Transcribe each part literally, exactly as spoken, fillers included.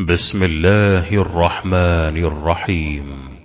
بسم الله الرحمن الرحيم.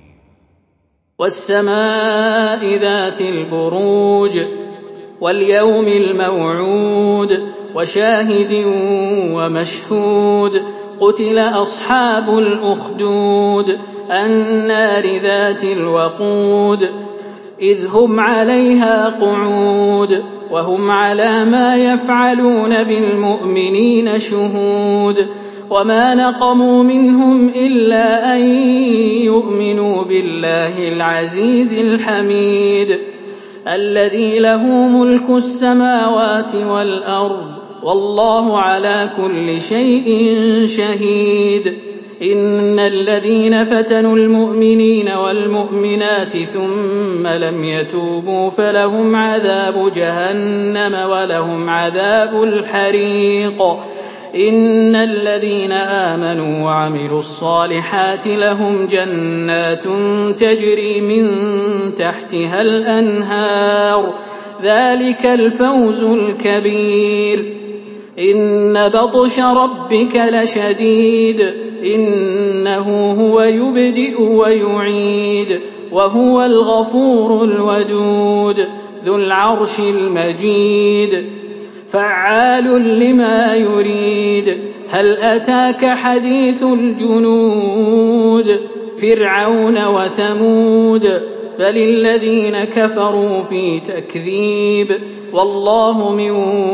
والسماء ذات البروج واليوم الموعود وشاهد ومشهود قتل أصحاب الأخدود النار ذات الوقود إذ هم عليها قعود وهم على ما يفعلون بالمؤمنين شهود وما نقموا منهم إلا أن يؤمنوا بالله العزيز الحميد الذي له ملك السماوات والأرض والله على كل شيء شهيد إن الذين فتنوا المؤمنين والمؤمنات ثم لم يتوبوا فلهم عذاب جهنم ولهم عذاب الحريق إن الذين آمنوا وعملوا الصالحات لهم جنات تجري من تحتها الأنهار ذلك الفوز الكبير إن بطش ربك لشديد إنه هو يبدئ ويعيد وهو الغفور الودود ذو العرش المجيد فعال لما يريد هل أتاك حديث الجنود فرعون وثمود بل الذين كفروا في تكذيب والله من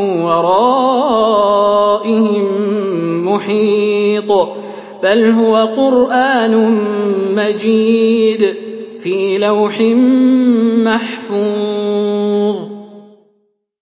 ورائهم محيط بل هو قرآن مجيد في لوح محفوظ.